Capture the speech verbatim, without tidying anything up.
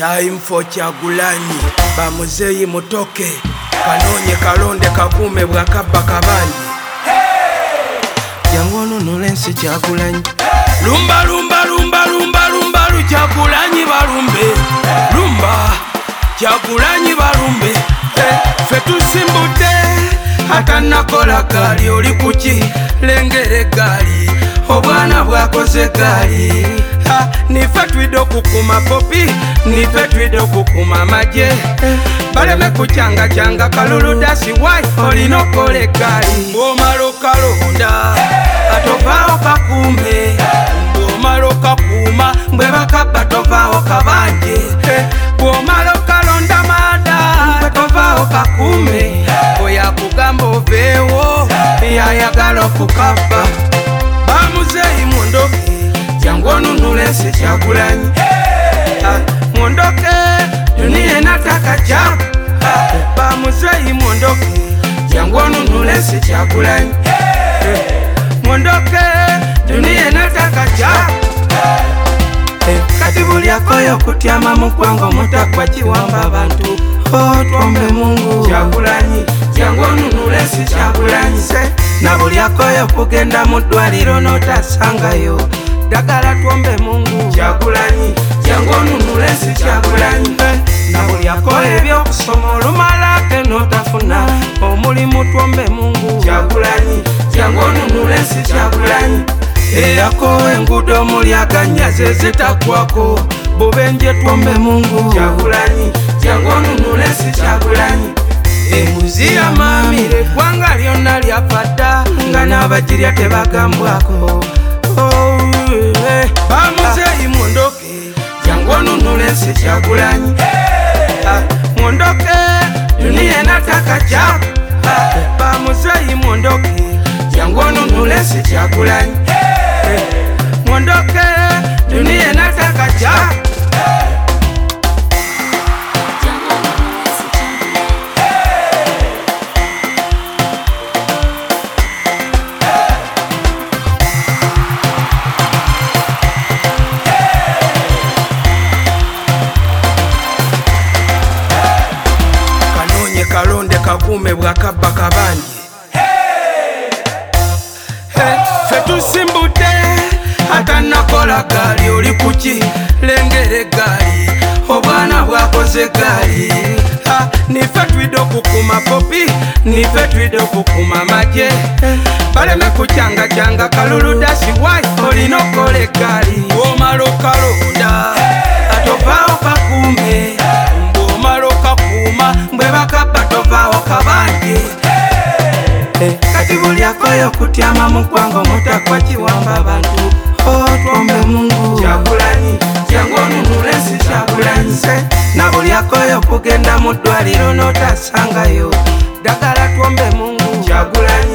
Time for Kyagulanyi bamuzeyi mutoke kanonye kalonde kakume bwakabba kabanji yangono nolensi Kyagulanyi lumba lumba lumba lumba lumba lu Kyagulanyi balumbe lumba Kyagulanyi balumbe fe tusimbude atanakola gali oli kuki lengere gali obwana bwakoze gali nife twido kukuma popi nife twido kukuma maje baleme kuchanga changa kalulu dasi wai olino kole gali omalo kalonda atovao kakume omalo kakuma mbwe bakaba tovao kabanje omalo kalonda mada tovao kakume oya kugamba ovewo yayagala okukaba bamuzeyi mundoke yangono nulensi Kyagulanyi mundoke dunia nataka chapu bamuzeyi mundoke yangono nulensi Kyagulanyi mundoke dunia nataka chapu kati buli akoyo kutyama mukwango mutakwa kiwamba abantu otwombe Mungu Kyagulanyi yangono nulensi Kyagulanyi na buli akoyo kugenda mu ddwaliro notasangayo dagala twombe Mungu Kyagulanyi yangono nulensi Kyagulanyi na buli akoyo ebyokusoma olumalake notafuna omulimu twombe Mungu Kyagulanyi yangono nulensi Kyagulanyi eyako engudo mulyaganya zezitakwako bubenje twombe Mungu Kyagulanyi yangono nulensi Kyagulanyi embuzi ya mamire gwanga lyonna lyafadda nga n'abagirya tebagambwako bamuzeyi mundoke yangono nulensi Kyagulanyi mundoke dunia nataka chapu bamuzeyi mundoke yangono nulensi Kyagulanyi mundoke dunia nataka chapu kalonde kakume bwakabba kabanji fe tusimbude atanakola gali oli kuki lengere gali obwana bwakoze gali nife twido kukuma popi nife twido kukuma maje baleme kuchanga changa kalulu dasi wai olino kole gali omalo kalonda atovao kakume omalo kakuma mbwe bakaba tovao kabanje kati buli akoyo kutyama mukwango mutakwa kiwamba abantu otwombe Mungu Kyagulanyi yangono nulensi Kyagulanyi na buli akoyo kugenda mu ddwaliro notasangayo dagala twombe Mungu Kyagulanyi